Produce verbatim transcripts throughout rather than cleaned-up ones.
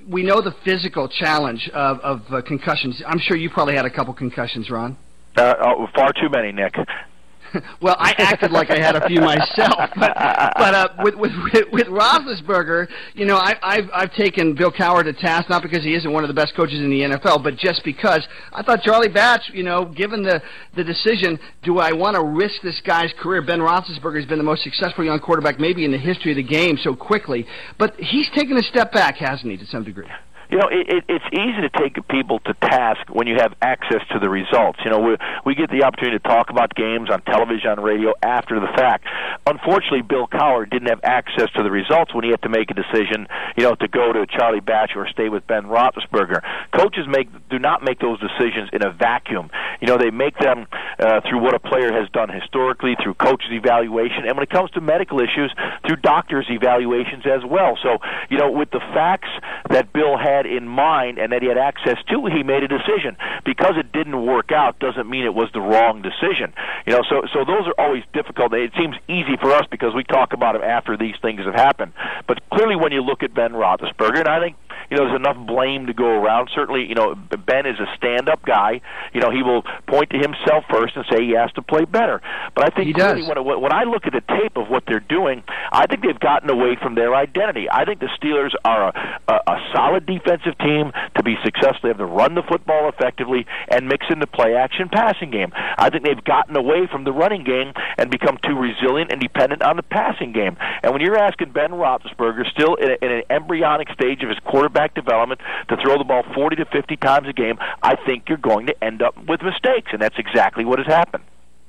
we know the physical challenge of, of uh, concussions. I'm sure you probably had a couple concussions, Ron. Uh, oh, far too many, Nick. Well, I acted like I had a few myself, but but uh, with with with Roethlisberger, you know, I, I've I've taken Bill Cowher to task, not because he isn't one of the best coaches in the N F L, but just because I thought Charlie Batch, you know, given the the decision, do I want to risk this guy's career? Ben Roethlisberger has been the most successful young quarterback maybe in the history of the game so quickly, but he's taken a step back, hasn't he, to some degree? You know, it, it, it's easy to take people to task when you have access to the results. You know, we, we get the opportunity to talk about games on television, on radio after the fact. Unfortunately, Bill Cowher didn't have access to the results when he had to make a decision, you know, to go to Charlie Batch or stay with Ben Roethlisberger. Coaches make do not make those decisions in a vacuum. You know, they make them uh, through what a player has done historically, through coaches' evaluation, and when it comes to medical issues, through doctors' evaluations as well. So, you know, with the facts that Bill had in mind and that he had access to, he made a decision. Because it didn't work out doesn't mean it was the wrong decision. You know, so so those are always difficult. It seems easy for us because we talk about them after these things have happened. But clearly when you look at Ben Roethlisberger, and I think, you know, there's enough blame to go around. Certainly, you know, Ben is a stand-up guy. You know, he will point to himself first and say he has to play better. But I think he clearly does. when, when I look at the tape of what they're doing, I think they've gotten away from their identity. I think the Steelers are a, a, a solid defensive team. To be successful, they have to run the football effectively and mix in the play-action passing game. I think they've gotten away from the running game and become too resilient and dependent on the passing game. And when you're asking Ben Roethlisberger, still in, a, in an embryonic stage of his quarterback development, to throw the ball forty to fifty times a game, I think you're going to end up with mistakes, and that's exactly what has happened.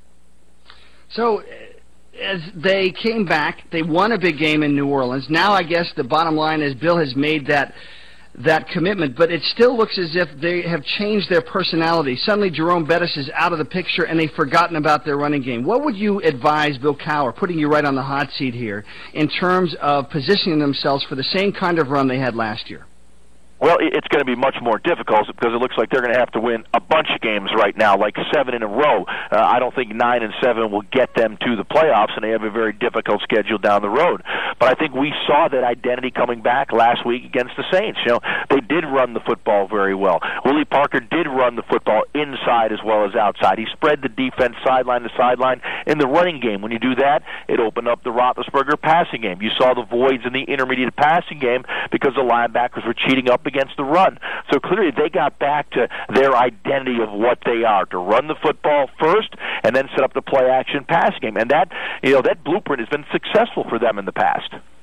So, as they came back, they won a big game in New Orleans. Now I guess the bottom line is Bill has made that that commitment, but it still looks as if they have changed their personality. Suddenly Jerome Bettis is out of the picture and they've forgotten about their running game. What would you advise Bill Cowher, putting you right on the hot seat here, in terms of positioning themselves for the same kind of run they had last year? Well, it's going to be much more difficult because it looks like they're going to have to win a bunch of games right now, like seven in a row. Uh, I don't think nine and seven will get them to the playoffs, and they have a very difficult schedule down the road. But I think we saw that identity coming back last week against the Saints. You know, they did run the football very well. Willie Parker did run the football inside as well as outside. He spread the defense sideline to sideline in the running game. When you do that, it opened up the Roethlisberger passing game. You saw the voids in the intermediate passing game because the linebackers were cheating up against the run. So clearly they got back to their identity of what they are, to run the football first and then set up the play-action pass game. And that, you know, that blueprint has been successful for them in the past.